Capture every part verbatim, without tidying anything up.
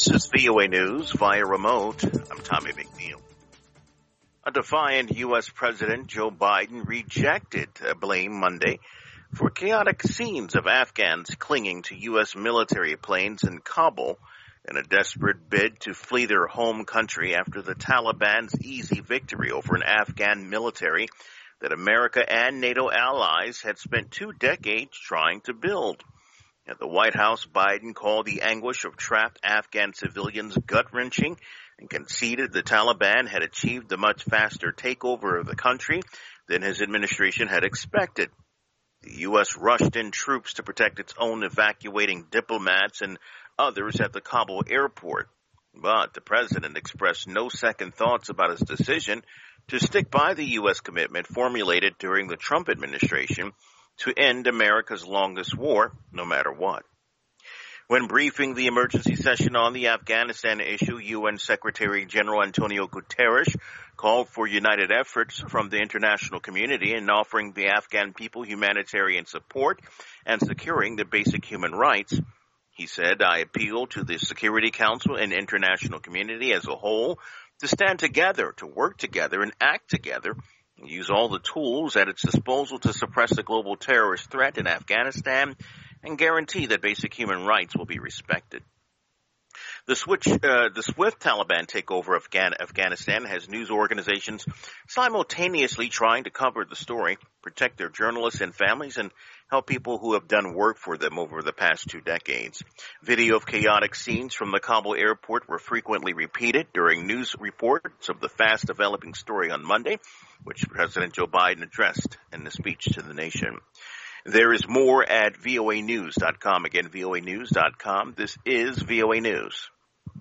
This is V O A News via remote. I'm Tommy McNeil. A defiant U S. President Joe Biden rejected blame Monday for chaotic scenes of Afghans clinging to U S military planes in Kabul in a desperate bid to flee their home country after the Taliban's easy victory over an Afghan military that America and NATO allies had spent two decades trying to build. At the White House, Biden called the anguish of trapped Afghan civilians gut-wrenching and conceded the Taliban had achieved a much faster takeover of the country than his administration had expected. The U S rushed in troops to protect its own evacuating diplomats and others at the Kabul airport. But the president expressed no second thoughts about his decision to stick by the U S commitment formulated during the Trump administration to end America's longest war, no matter what. When briefing the emergency session on the Afghanistan issue, U N Secretary General Antonio Guterres called for united efforts from the international community in offering the Afghan people humanitarian support and securing their basic human rights. He said, "I appeal to the Security Council and international community as a whole to stand together, to work together, and act together, and use all the tools at its disposal to suppress the global terrorist threat in Afghanistan and guarantee that basic human rights will be respected." The, switch, uh, the swift Taliban takeover of Afghan- Afghanistan has news organizations simultaneously trying to cover the story, protect their journalists and families, and help people who have done work for them over the past two decades. Video of chaotic scenes from the Kabul airport were frequently repeated during news reports of the fast-developing story on Monday, which President Joe Biden addressed in a speech to the nation. There is more at V O A news dot com. Again, V O A news dot com. This is V O A News.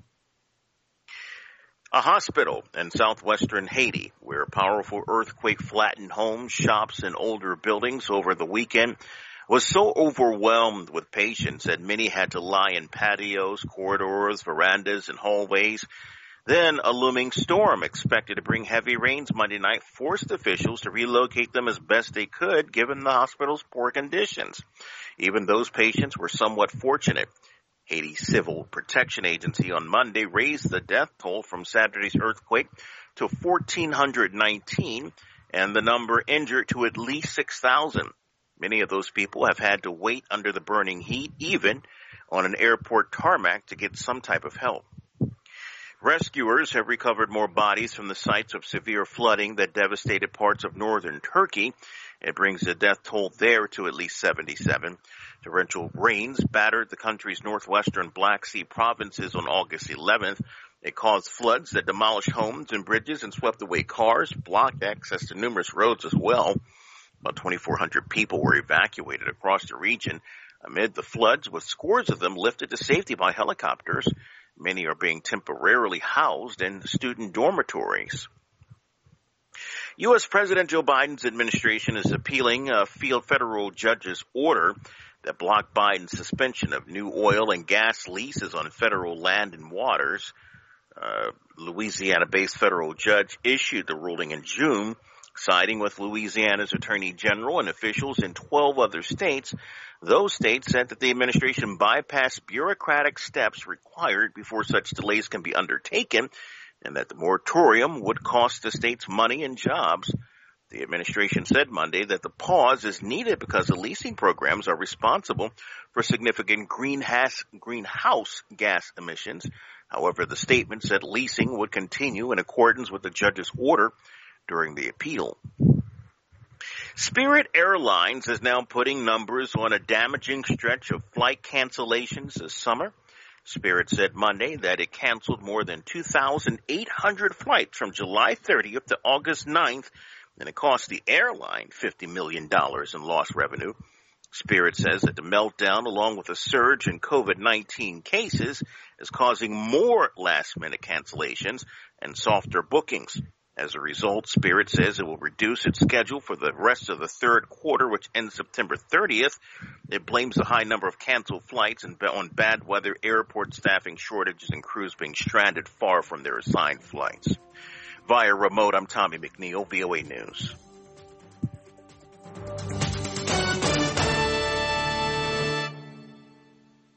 A hospital in southwestern Haiti, where a powerful earthquake flattened homes, shops, and older buildings over the weekend, was so overwhelmed with patients that many had to lie in patios, corridors, verandas, and hallways. Then a looming storm expected to bring heavy rains Monday night forced officials to relocate them as best they could given the hospital's poor conditions. Even those patients were somewhat fortunate. Haiti's Civil Protection Agency on Monday raised the death toll from Saturday's earthquake to one thousand four hundred nineteen and the number injured to at least six thousand. Many of those people have had to wait under the burning heat, even on an airport tarmac, to get some type of help. Rescuers have recovered more bodies from the sites of severe flooding that devastated parts of northern Turkey. It brings the death toll there to at least seventy-seven. Torrential rains battered the country's northwestern Black Sea provinces on August eleventh. It caused floods that demolished homes and bridges and swept away cars, blocked access to numerous roads as well. About twenty-four hundred people were evacuated across the region amid the floods, with scores of them lifted to safety by helicopters. Many are being temporarily housed in student dormitories. U S. President Joe Biden's administration is appealing a field federal judge's order that blocked Biden's suspension of new oil and gas leases on federal land and waters. Uh, Louisiana-based federal judge issued the ruling in June, siding with Louisiana's attorney general and officials in twelve other states. Those states said that the administration bypassed bureaucratic steps required before such delays can be undertaken, and that the moratorium would cost the states money and jobs. The administration said Monday that the pause is needed because the leasing programs are responsible for significant greenhouse, greenhouse gas emissions. However, the statement said leasing would continue in accordance with the judge's order during the appeal. Spirit Airlines is now putting numbers on a damaging stretch of flight cancellations this summer. Spirit said Monday that it canceled more than two thousand eight hundred flights from July thirtieth to August ninth, and it cost the airline fifty million dollars in lost revenue. Spirit says that the meltdown, along with a surge in COVID nineteen cases, is causing more last-minute cancellations and softer bookings. As a result, Spirit says it will reduce its schedule for the rest of the third quarter, which ends September thirtieth. It blames the high number of canceled flights and on bad weather, airport staffing shortages, and crews being stranded far from their assigned flights. Via remote, I'm Tommy McNeil, V O A News.